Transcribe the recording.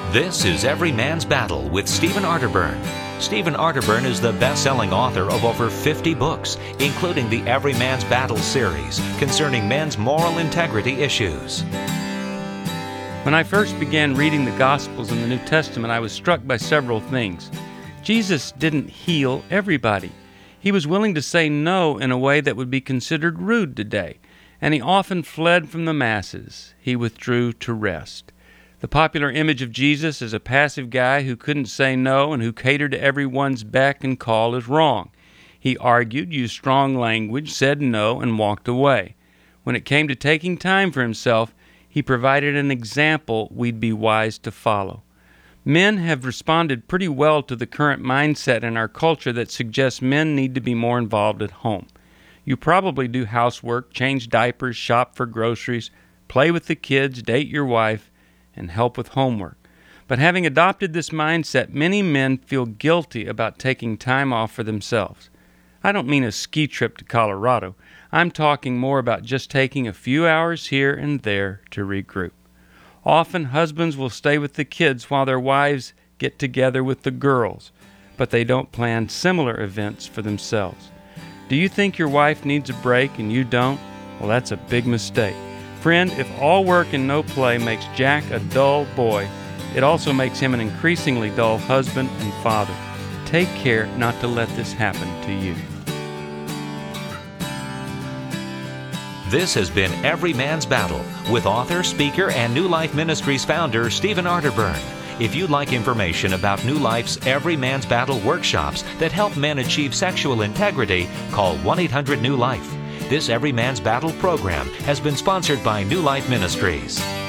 This is Every Man's Battle with Stephen Arterburn. Stephen Arterburn is the best-selling author of over 50 books, including the Every Man's Battle series concerning men's moral integrity issues. When I first began reading the Gospels in the New Testament, I was struck by several things. Jesus didn't heal everybody. He was willing to say no in a way that would be considered rude today, and he often fled from the masses. He withdrew to rest. The popular image of Jesus as a passive guy who couldn't say no and who catered to everyone's beck and call is wrong. He argued, used strong language, said no, and walked away. When it came to taking time for himself, he provided an example we'd be wise to follow. Men have responded pretty well to the current mindset in our culture that suggests men need to be more involved at home. You probably do housework, change diapers, shop for groceries, play with the kids, date your wife, and help with homework. But having adopted this mindset, many men feel guilty about taking time off for themselves. I don't mean a ski trip to Colorado. I'm talking more about just taking a few hours here and there to regroup. Often, husbands will stay with the kids while their wives get together with the girls, but they don't plan similar events for themselves. Do you think your wife needs a break and you don't? Well, that's a big mistake. Friend, if all work and no play makes Jack a dull boy, it also makes him an increasingly dull husband and father. Take care not to let this happen to you. This has been Every Man's Battle with author, speaker, and New Life Ministries founder Stephen Arterburn. If you'd like information about New Life's Every Man's Battle workshops that help men achieve sexual integrity, call 1-800-NEW-LIFE. This Every Man's Battle program has been sponsored by New Life Ministries.